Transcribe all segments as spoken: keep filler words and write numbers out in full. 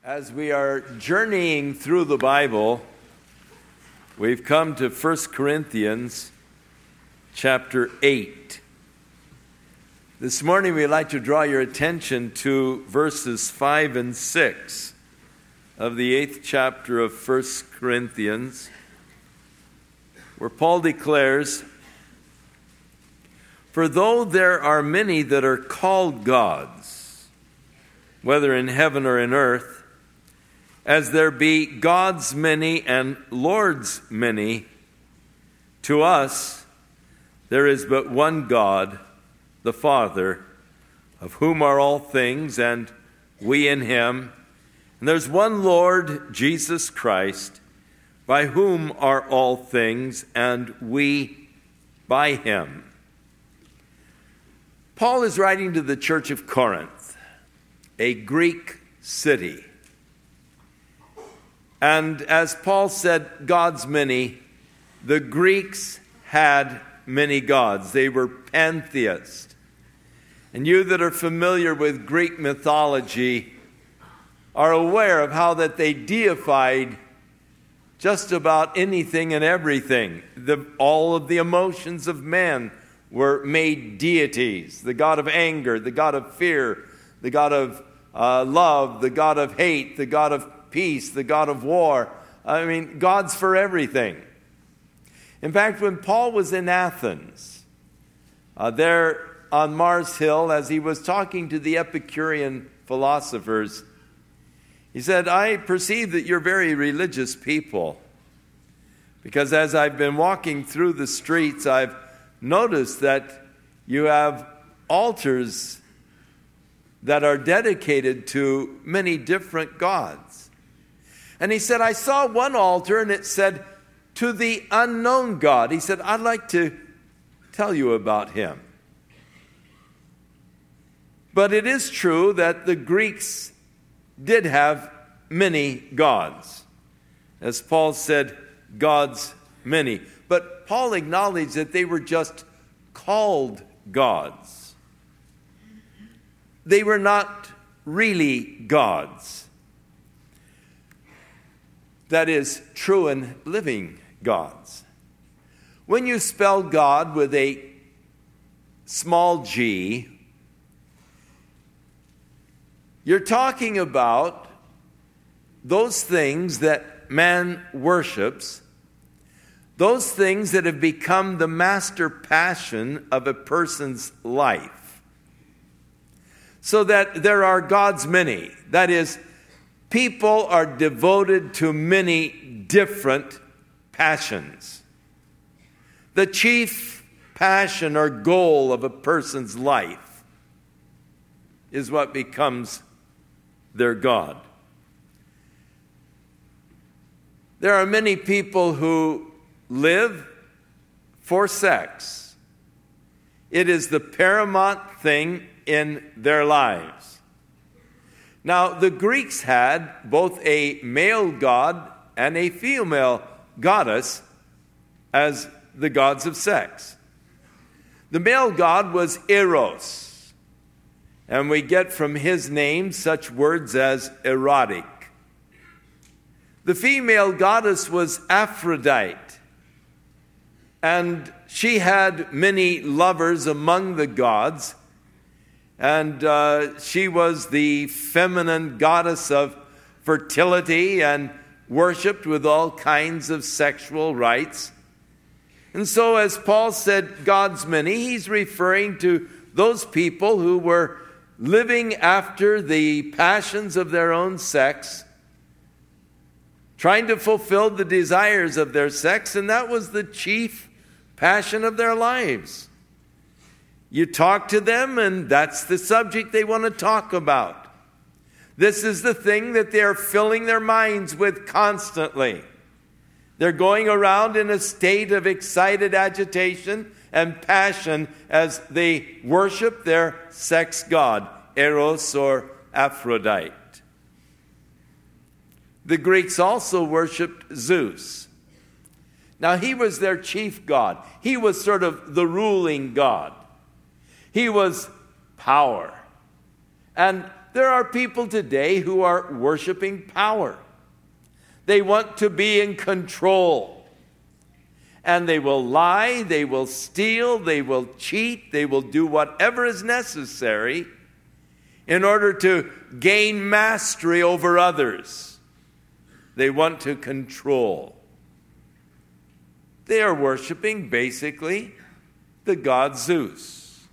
As we are journeying through the Bible, we've come to First Corinthians chapter eight. This morning we'd like to draw your attention to verses five and six of the eighth chapter of First Corinthians, where Paul declares, "For though there are many that are called gods, whether in heaven or in earth, as there be gods many and lords many, to us there is but one God, the Father, of whom are all things, and we in him. And there's one Lord, Jesus Christ, by whom are all things, and we by him." Paul is writing to the church of Corinth, a Greek city. And as Paul said, gods many, the Greeks had many gods. They were pantheists. And you that are familiar with Greek mythology are aware of how that they deified just about anything and everything. The, all of the emotions of man were made deities. The god of anger, the god of fear, the god of uh, love, the god of hate, the god of peace, the god of war. I mean, gods for everything. In fact, when Paul was in Athens, uh, there on Mars Hill, as he was talking to the Epicurean philosophers, he said, "I perceive that you're very religious people, because as I've been walking through the streets, I've noticed that you have altars that are dedicated to many different gods." And he said, "I saw one altar and it said, 'To the unknown God.'" He said, "I'd like to tell you about him." But it is true that the Greeks did have many gods. As Paul said, gods many. But Paul acknowledged that they were just called gods. They were not really gods. That is, true and living gods. When you spell God with a small g, you're talking about those things that man worships, those things that have become the master passion of a person's life. So that there are gods many. That is, people are devoted to many different passions. The chief passion or goal of a person's life is what becomes their God. There are many people who live for sex. It is the paramount thing in their lives. Now, the Greeks had both a male god and a female goddess as the gods of sex. The male god was Eros, and we get from his name such words as erotic. The female goddess was Aphrodite, and she had many lovers among the gods. And uh, she was the feminine goddess of fertility and worshipped with all kinds of sexual rites. And so as Paul said, gods many, he's referring to those people who were living after the passions of their own sex, trying to fulfill the desires of their sex, and that was the chief passion of their lives. You talk to them, and that's the subject they want to talk about. This is the thing that they're filling their minds with constantly. They're going around in a state of excited agitation and passion as they worship their sex god, Eros or Aphrodite. The Greeks also worshipped Zeus. Now, he was their chief god. He was sort of the ruling god. He was power. And there are people today who are worshiping power. They want to be in control. And they will lie, they will steal, they will cheat, they will do whatever is necessary in order to gain mastery over others. They want to control. They are worshiping, basically, the god Zeus.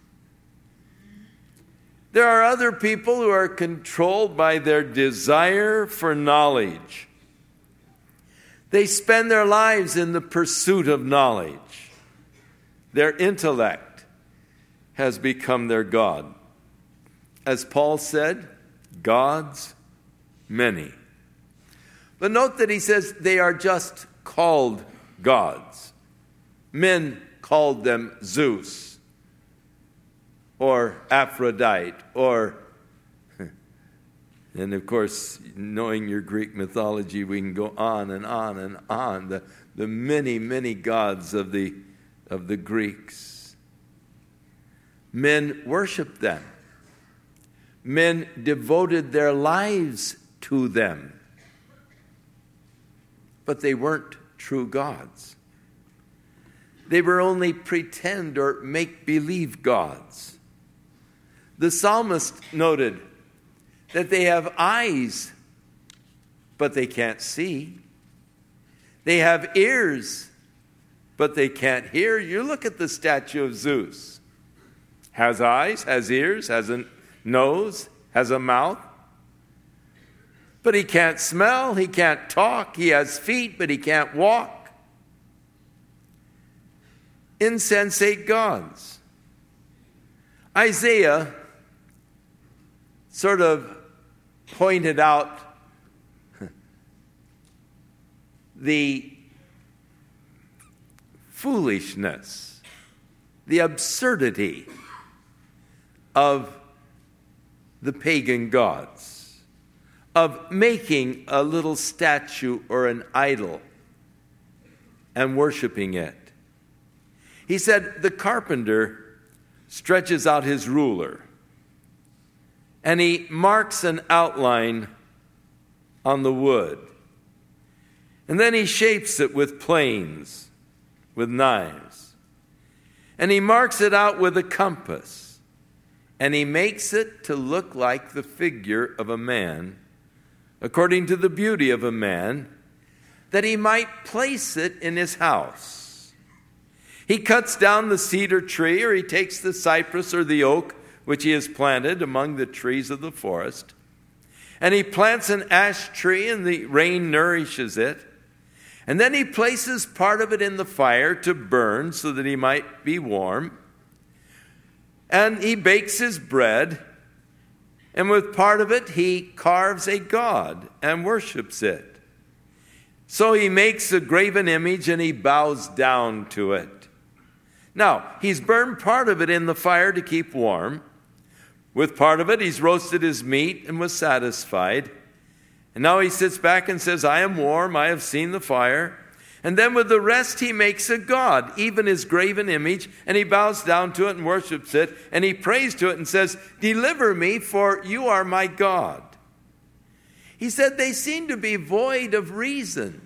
There are other people who are controlled by their desire for knowledge. They spend their lives in the pursuit of knowledge. Their intellect has become their god. As Paul said, gods many. But note that he says they are just called gods. Men called them Zeus or Aphrodite or, and of course, knowing your Greek mythology, we can go on and on and on. The, the many, many gods of the, of the Greeks. Men worshiped them. Men devoted their lives to them. But they weren't true gods. They were only pretend or make-believe gods. The psalmist noted that they have eyes, but they can't see. They have ears, but they can't hear. You look at the statue of Zeus. Has eyes, has ears, has a nose, has a mouth. But he can't smell, he can't talk, he has feet, but he can't walk. Insensate gods. Isaiah sort of pointed out the foolishness, the absurdity of the pagan gods, of making a little statue or an idol and worshiping it. He said, the carpenter stretches out his ruler and he marks an outline on the wood. And then he shapes it with planes, with knives. And he marks it out with a compass. And he makes it to look like the figure of a man, according to the beauty of a man, that he might place it in his house. He cuts down the cedar tree, or he takes the cypress or the oak, which he has planted among the trees of the forest, and he plants an ash tree, and the rain nourishes it. And then he places part of it in the fire to burn so that he might be warm. And he bakes his bread, and with part of it he carves a god and worships it. So he makes a graven image and he bows down to it. Now, he's burned part of it in the fire to keep warm. With part of it, he's roasted his meat and was satisfied. And now he sits back and says, I am warm, I have seen the fire. And then with the rest, he makes a god, even his graven image, and he bows down to it and worships it, and he prays to it and says, deliver me, for you are my God. He said they seem to be void of reason.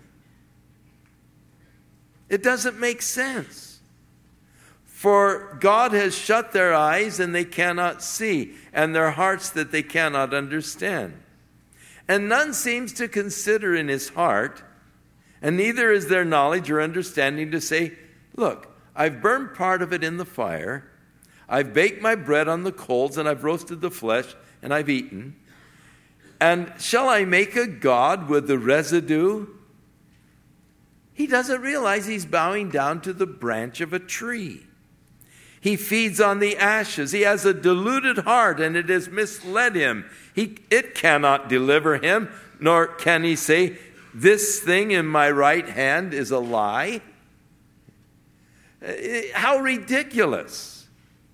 It doesn't make sense. For God has shut their eyes and they cannot see, and their hearts that they cannot understand. And none seems to consider in his heart, and neither is there knowledge or understanding to say, look, I've burned part of it in the fire, I've baked my bread on the coals, and I've roasted the flesh, and I've eaten. And shall I make a god with the residue? He doesn't realize he's bowing down to the branch of a tree. He feeds on the ashes. He has a deluded heart, and it has misled him. He, it cannot deliver him, nor can he say, this thing in my right hand is a lie. How ridiculous.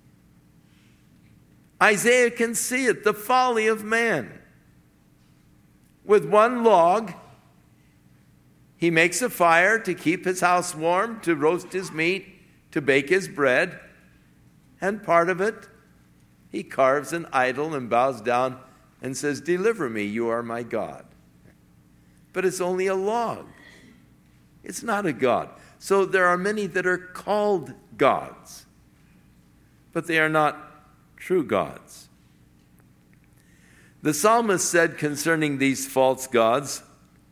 Isaiah can see it, the folly of man. With one log, he makes a fire to keep his house warm, to roast his meat, to bake his bread. And part of it, he carves an idol and bows down and says, "Deliver me, you are my God." But it's only a log. It's not a God. So there are many that are called gods, but they are not true gods. The psalmist said concerning these false gods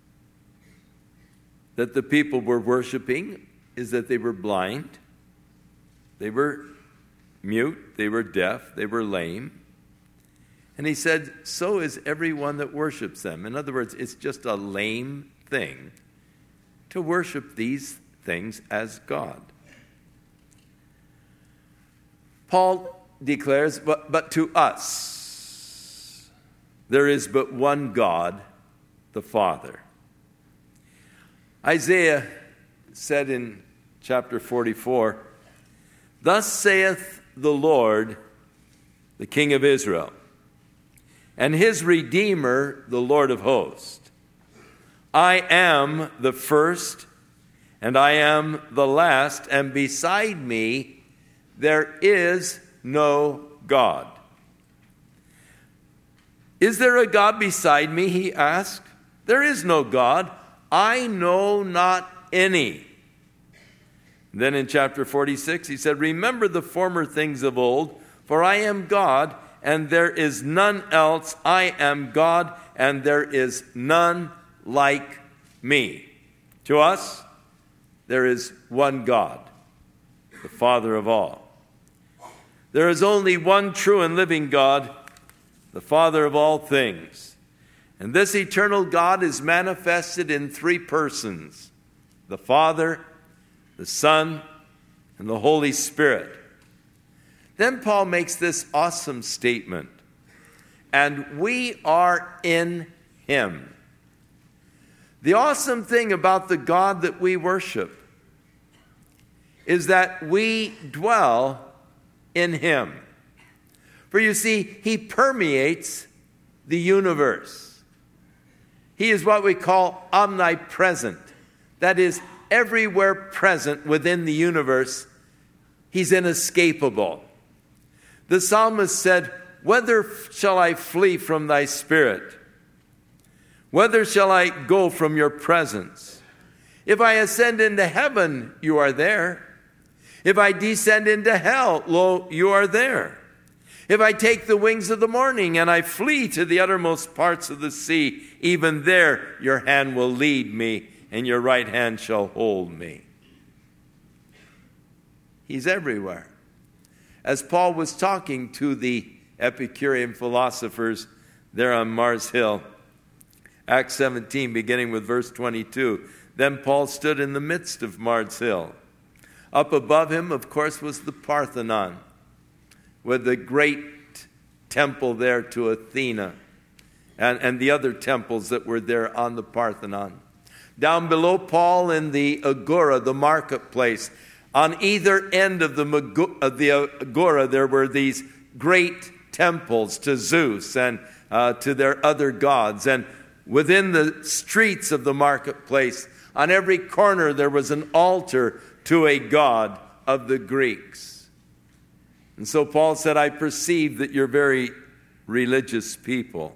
that the people were worshiping is that they were blind, they were mute, they were deaf, they were lame. And he said, so is everyone that worships them. In other words, it's just a lame thing to worship these things as God. Paul declares, but, but to us there is but one God, the Father. Isaiah said in chapter forty-four, "Thus saith the Lord, the King of Israel, and his Redeemer, the Lord of hosts. I am the first, and I am the last, and beside me there is no God." Is there a God beside me, he asked. There is no God. I know not any. Then in chapter forty-six, he said, "Remember the former things of old, for I am God, and there is none else. I am God, and there is none like me." To us, there is one God, the Father of all. There is only one true and living God, the Father of all things. And this eternal God is manifested in three persons: the Father, the Son, and the Holy Spirit. Then Paul makes this awesome statement, "And we are in him." The awesome thing about the God that we worship is that we dwell in him. For you see, he permeates the universe. He is what we call omnipresent. That is, everywhere present within the universe, he's inescapable. The psalmist said, "Whither shall I flee from thy spirit? Whither shall I go from your presence? If I ascend into heaven, you are there. If I descend into hell, lo, you are there. If I take the wings of the morning and I flee to the uttermost parts of the sea, even there your hand will lead me, and your right hand shall hold me." He's everywhere. As Paul was talking to the Epicurean philosophers there on Mars Hill, Acts seventeen, beginning with verse twenty-two, "Then Paul stood in the midst of Mars Hill. Up above him, of course, was the Parthenon, with the great temple there to Athena, and, and the other temples that were there on the Parthenon. Down below Paul in the Agora, the marketplace, on either end of the, of the Agora, there were these great temples to Zeus and uh, to their other gods. And within the streets of the marketplace, on every corner, there was an altar to a god of the Greeks. And so Paul said, "I perceive that you're very religious people.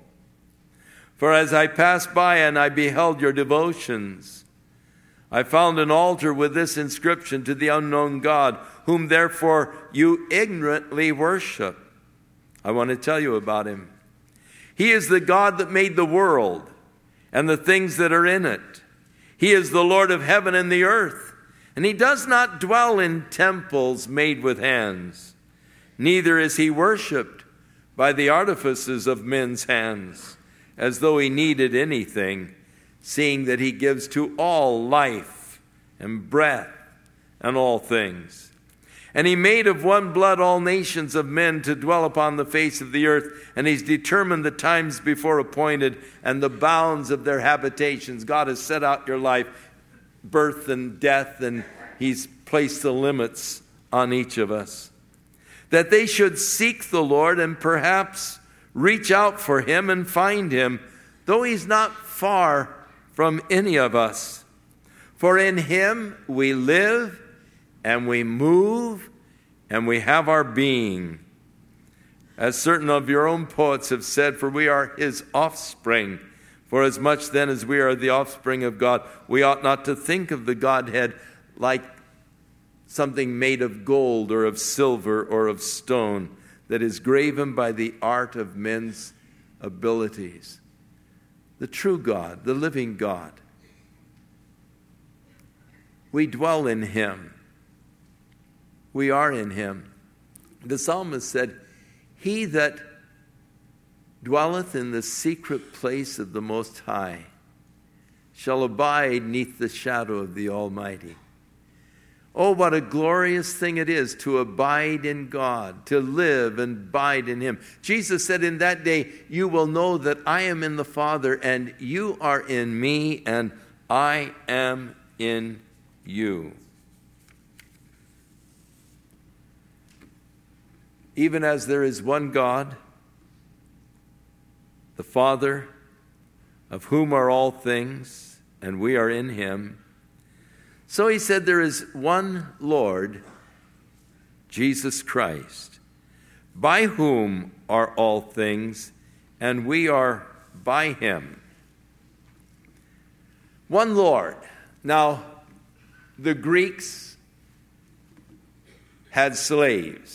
For as I passed by and I beheld your devotions, I found an altar with this inscription: to the unknown God, whom therefore you ignorantly worship." I want to tell you about him. He is the God that made the world and the things that are in it. He is the Lord of heaven and the earth, and he does not dwell in temples made with hands. Neither is he worshipped by the artifices of men's hands, as though he needed anything, seeing that he gives to all life and breath and all things. And he made of one blood all nations of men to dwell upon the face of the earth, and he's determined the times before appointed and the bounds of their habitations. God has set out your life, birth and death, and he's placed the limits on each of us. That they should seek the Lord and perhaps reach out for him and find him, though he's not far from any of us. For in him we live and we move and we have our being. As certain of your own poets have said, for we are his offspring. For as much then as we are the offspring of God, we ought not to think of the Godhead like something made of gold or of silver or of stone that is graven by the art of men's abilities. The true God, the living God. We dwell in him. We are in him. The psalmist said, he that dwelleth in the secret place of the Most High shall abide neath the shadow of the Almighty. Oh, what a glorious thing it is to abide in God, to live and abide in him. Jesus said, in that day you will know that I am in the Father, and you are in me, and I am in you. Even as there is one God, the Father, of whom are all things, and we are in him, so he said there is one Lord, Jesus Christ, by whom are all things, and we are by him. One Lord. Now, the Greeks had slaves.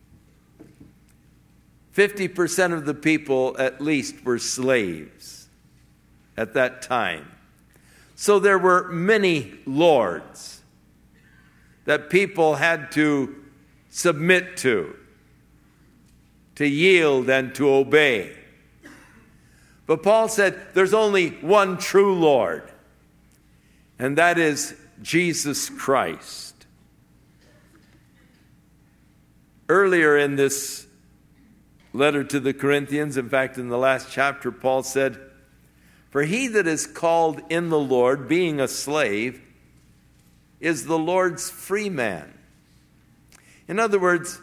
fifty percent of the people, at least, were slaves at that time. So there were many lords that people had to submit to, to yield and to obey. But Paul said there's only one true Lord, and that is Jesus Christ. Earlier in this letter to the Corinthians, in fact, in the last chapter, Paul said, for he that is called in the Lord, being a slave, is the Lord's free man. In other words,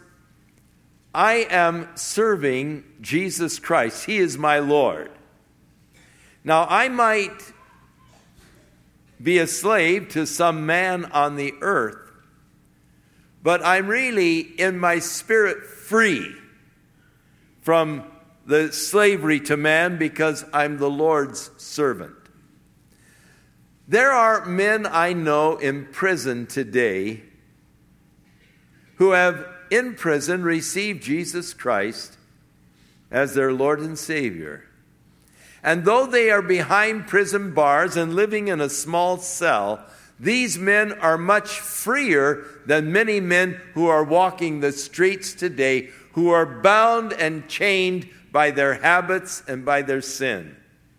I am serving Jesus Christ. He is my Lord. Now, I might be a slave to some man on the earth, but I'm really in my spirit free from the slavery to man because I'm the Lord's servant. There are men I know in prison today who have in prison received Jesus Christ as their Lord and Savior. And though they are behind prison bars and living in a small cell, these men are much freer than many men who are walking the streets today, who are bound and chained by their habits and by their sin.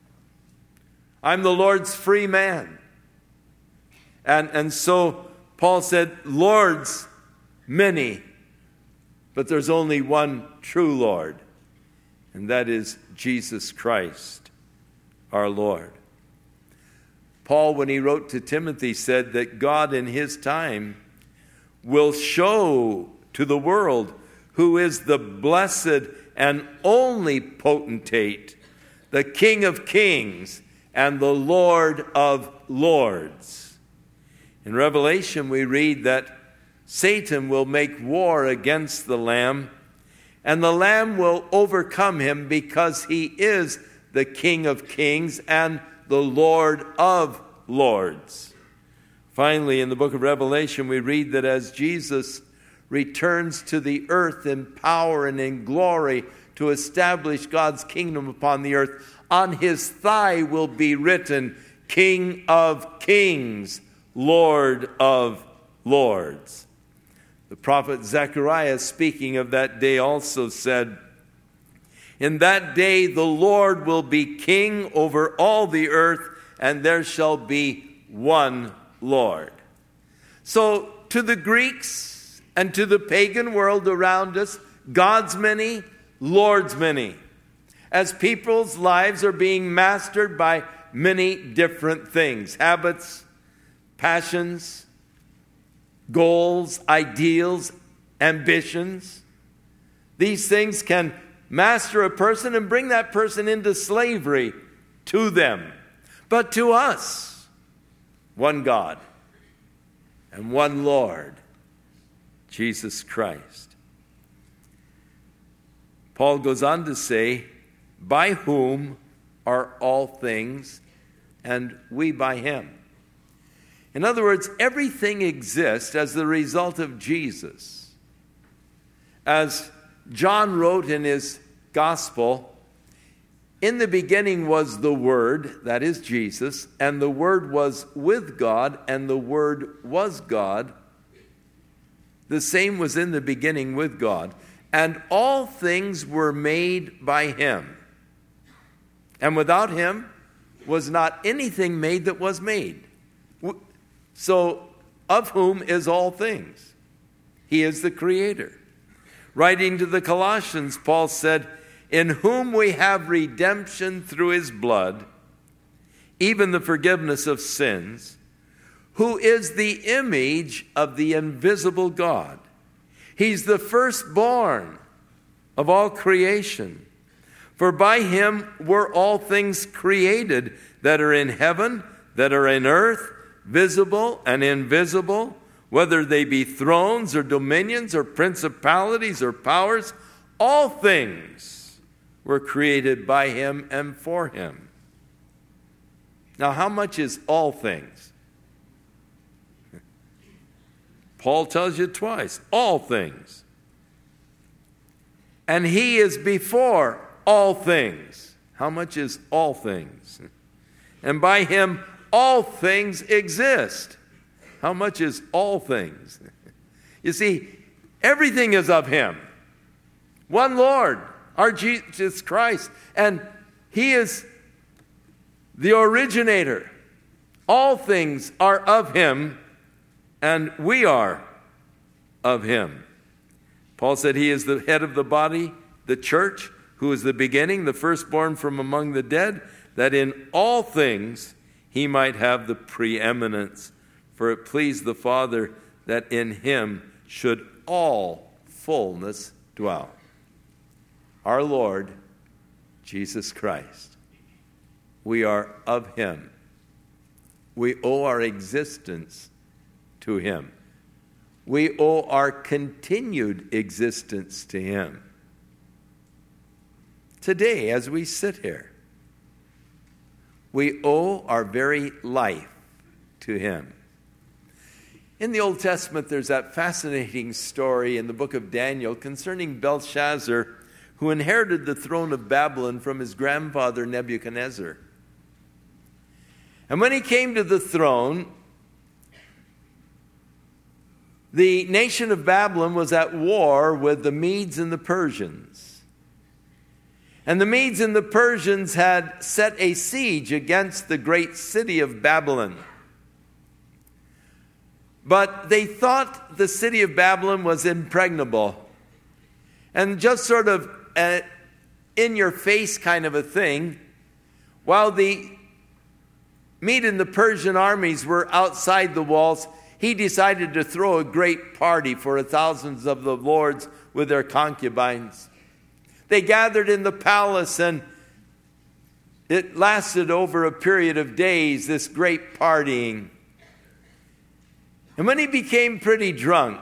I'm the Lord's free man. And, and so Paul said, Lords, many, but there's only one true Lord, and that is Jesus Christ, our Lord. Paul, when he wrote to Timothy, said that God in his time will show to the world who is the blessed and only potentate, the King of kings and the Lord of lords. In Revelation we read that Satan will make war against the Lamb, and the Lamb will overcome him because he is the King of kings and the Lord of lords. Finally, in the book of Revelation, we read that as Jesus returns to the earth in power and in glory to establish God's kingdom upon the earth, on his thigh will be written, King of kings, Lord of lords. The prophet Zechariah, speaking of that day, also said, in that day the Lord will be king over all the earth, and there shall be one Lord. So to the Greeks and to the pagan world around us, God's many, Lord's many, as people's lives are being mastered by many different things, habits, passions, goals, ideals, ambitions. These things can master a person and bring that person into slavery to them. But to us, one God and one Lord, Jesus Christ. Paul goes on to say, by whom are all things, and we by him. In other words, everything exists as the result of Jesus. As John wrote in his gospel, in the beginning was the Word, that is Jesus, and the Word was with God, and the Word was God. The same was in the beginning with God. And all things were made by him. And without him was not anything made that was made. So, of whom is all things? He is the Creator. Writing to the Colossians, Paul said, in whom we have redemption through his blood, even the forgiveness of sins, who is the image of the invisible God. He's the firstborn of all creation. For by him were all things created that are in heaven, that are in earth, visible and invisible, whether they be thrones or dominions or principalities or powers, all things were created by him and for him. Now, how much is all things? Paul tells you twice, all things. And he is before all things. How much is all things? And by him all things exist. How much is all things? You see, everything is of him. One Lord, our Jesus Christ. And he is the originator. All things are of him, and we are of him. Paul said he is the head of the body, the church, who is the beginning, the firstborn from among the dead, that in all things he might have the preeminence. For it pleased the Father that in him should all fullness dwell. Our Lord, Jesus Christ. We are of him. We owe our existence to him. We owe our continued existence to him. Today, as we sit here, we owe our very life to him. In the Old Testament, there's that fascinating story in the book of Daniel concerning Belshazzar, who inherited the throne of Babylon from his grandfather Nebuchadnezzar. And when he came to the throne, the nation of Babylon was at war with the Medes and the Persians. And the Medes and the Persians had set a siege against the great city of Babylon. But they thought the city of Babylon was impregnable. And just sort of an in-your-face kind of a thing, while the Mede and the Persian armies were outside the walls, he decided to throw a great party for thousands of the lords with their concubines. They gathered in the palace, and it lasted over a period of days, this great partying. And when he became pretty drunk,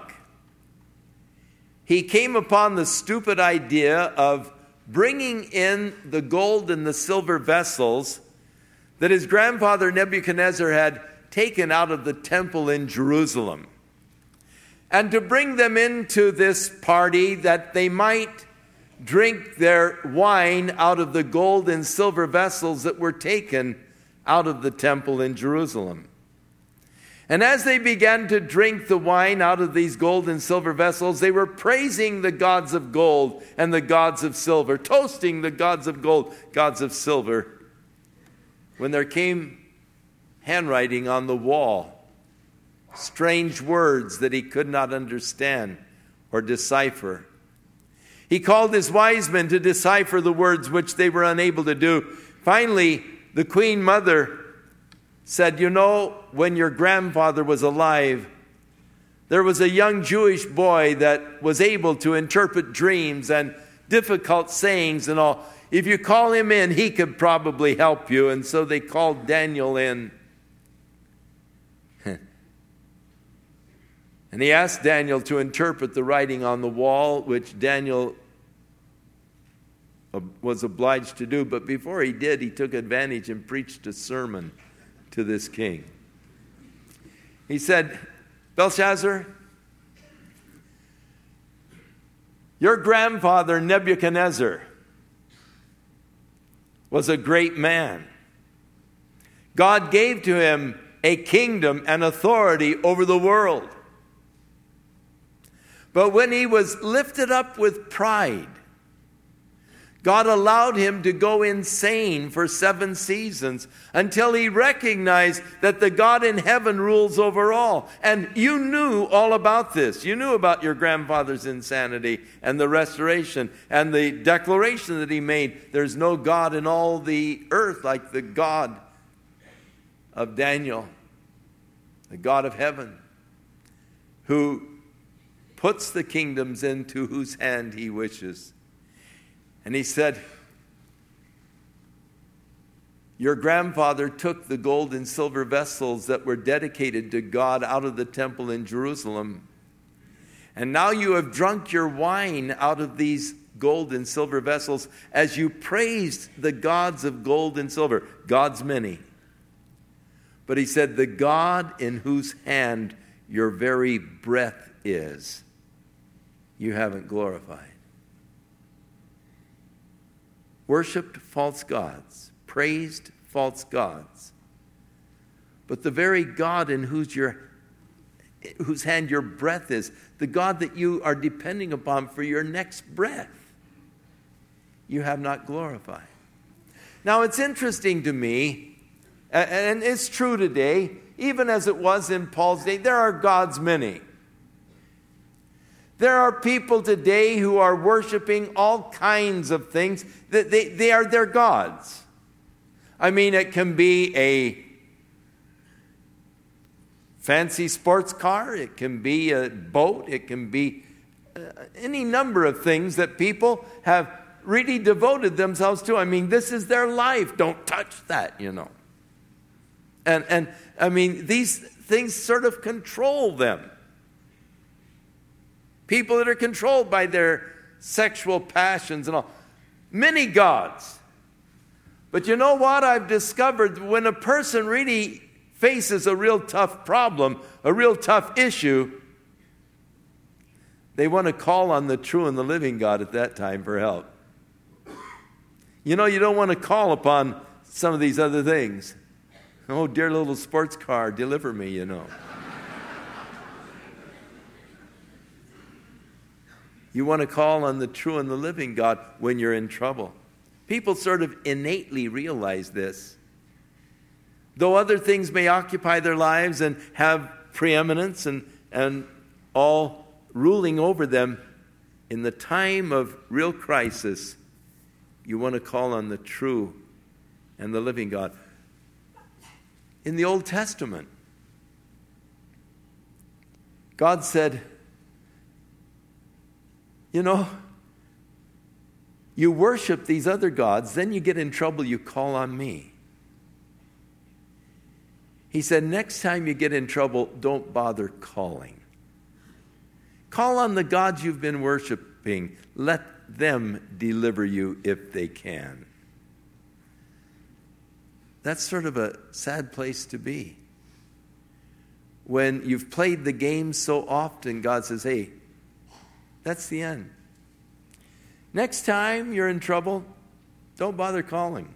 he came upon the stupid idea of bringing in the gold and the silver vessels that his grandfather Nebuchadnezzar had taken out of the temple in Jerusalem, and to bring them into this party that they might drink their wine out of the gold and silver vessels that were taken out of the temple in Jerusalem. And as they began to drink the wine out of these gold and silver vessels, they were praising the gods of gold and the gods of silver, toasting the gods of gold, gods of silver, when there came handwriting on the wall, strange words that he could not understand or decipher. He called his wise men to decipher the words, which they were unable to do. Finally, the queen mother said, you know, when your grandfather was alive, there was a young Jewish boy that was able to interpret dreams and difficult sayings and all. If you call him in, he could probably help you. And so they called Daniel in. And he asked Daniel to interpret the writing on the wall, which Daniel was obliged to do. But before he did, he took advantage and preached a sermon to this king. He said, Belshazzar, your grandfather Nebuchadnezzar was a great man. God gave to him a kingdom and authority over the world. But when he was lifted up with pride, God allowed him to go insane for seven seasons until he recognized that the God in heaven rules over all. And you knew all about this. You knew about your grandfather's insanity and the restoration and the declaration that he made. There's no God in all the earth like the God of Daniel, the God of heaven, who puts the kingdoms into whose hand he wishes. And he said, your grandfather took the gold and silver vessels that were dedicated to God out of the temple in Jerusalem. And now you have drunk your wine out of these gold and silver vessels as you praised the gods of gold and silver, gods many. But he said, the God in whose hand your very breath is, you haven't glorified. Worshipped false gods, praised false gods. But the very God in whose, your, whose hand your breath is, the God that you are depending upon for your next breath, you have not glorified. Now it's interesting to me, and it's true today, even as it was in Paul's day, there are gods many. There are people today who are worshiping all kinds of things. That they, they are their gods. I mean, it can be a fancy sports car. It can be a boat. It can be uh, any number of things that people have really devoted themselves to. I mean, this is their life. Don't touch that, you know. And, and I mean, these things sort of control them. People that are controlled by their sexual passions and all. Many gods. But you know what? I've discovered when a person really faces a real tough problem, a real tough issue, they want to call on the true and the living God at that time for help. You know, you don't want to call upon some of these other things. Oh, dear little sports car, deliver me, you know. You want to call on the true and the living God when you're in trouble. People sort of innately realize this. Though other things may occupy their lives and have preeminence and, and all ruling over them, in the time of real crisis, you want to call on the true and the living God. In the Old Testament, God said, you know, you worship these other gods, then you get in trouble, you call on me. He said, next time you get in trouble, don't bother calling. Call on the gods you've been worshiping. Let them deliver you if they can. That's sort of a sad place to be. When you've played the game so often, God says, hey, that's the end. Next time you're in trouble, don't bother calling.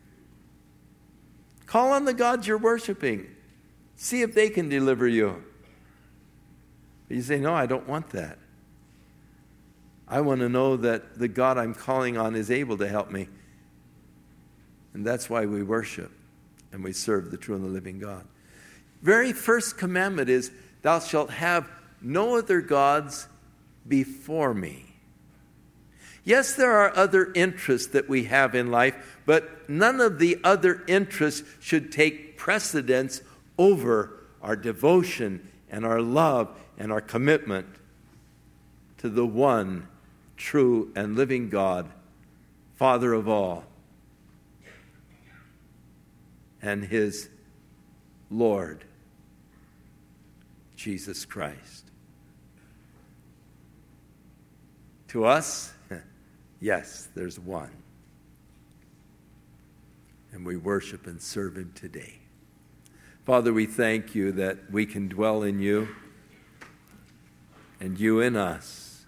Call on the gods you're worshiping. See if they can deliver you. But you say, no, I don't want that. I want to know that the God I'm calling on is able to help me. And that's why we worship and we serve the true and the living God. Very first commandment is, thou shalt have no other gods before me. Yes, there are other interests that we have in life, but none of the other interests should take precedence over our devotion and our love and our commitment to the one true and living God, Father of all, and his Lord, Jesus Christ. To us, Yes, there's one. And we worship and serve him today. Father, we thank you that we can dwell in you and you in us.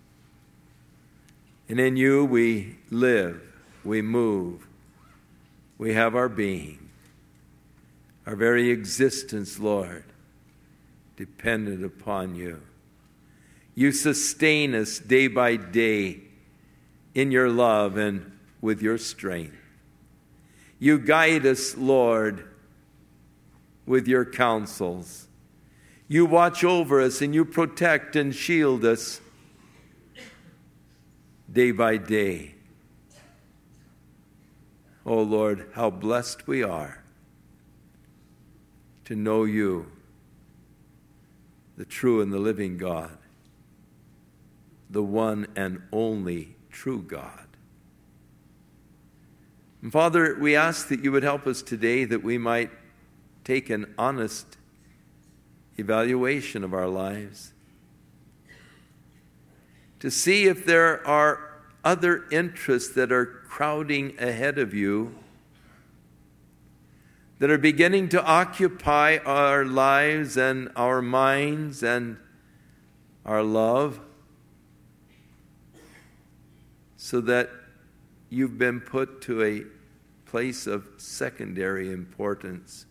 And in you we live, we move, we have our being, our very existence, Lord, dependent upon you. You sustain us day by day in your love and with your strength. You guide us, Lord, with your counsels. You watch over us and you protect and shield us day by day. Oh Lord, how blessed we are to know you, the true and the living God, the one and only true God. And Father, we ask that you would help us today that we might take an honest evaluation of our lives to see if there are other interests that are crowding ahead of you, that are beginning to occupy our lives and our minds and our love, so that you've been put to a place of secondary importance.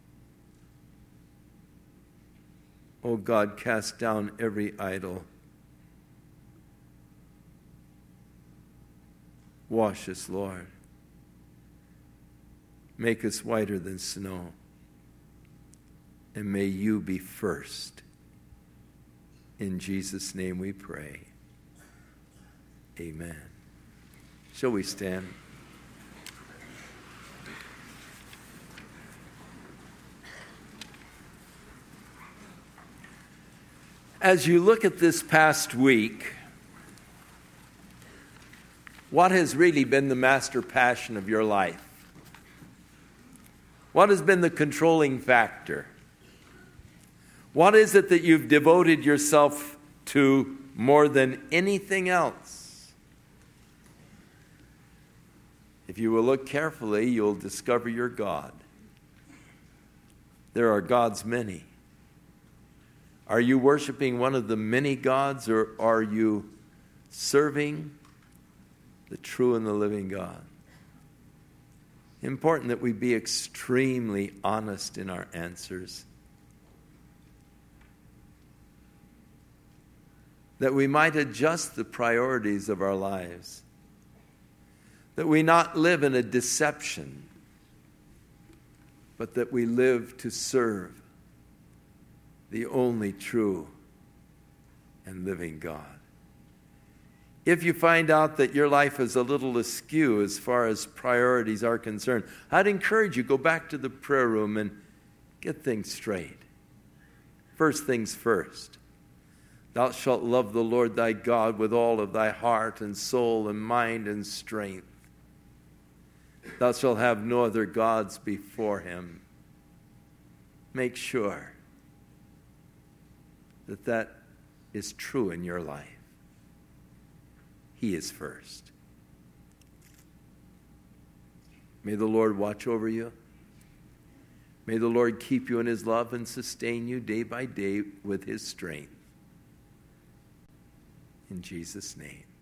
Oh God, cast down every idol. Wash us, Lord. Make us whiter than snow. And may you be first. In Jesus' name we pray. Amen. Shall we stand? As you look at this past week, what has really been the master passion of your life? What has been the controlling factor? What is it that you've devoted yourself to more than anything else? If you will look carefully, you'll discover your God. There are gods many. Are you worshiping one of the many gods, or are you serving the true and the living God? Important that we be extremely honest in our answers, that we might adjust the priorities of our lives, that we not live in a deception, but that we live to serve the only true and living God. If you find out that your life is a little askew as far as priorities are concerned, I'd encourage you, go back to the prayer room and get things straight. First things first. Thou shalt love the Lord thy God with all of thy heart and soul and mind and strength. Thou shalt have no other gods before him. Make sure that that is true in your life. He is first. May the Lord watch over you. May the Lord keep you in his love and sustain you day by day with his strength. In Jesus' name.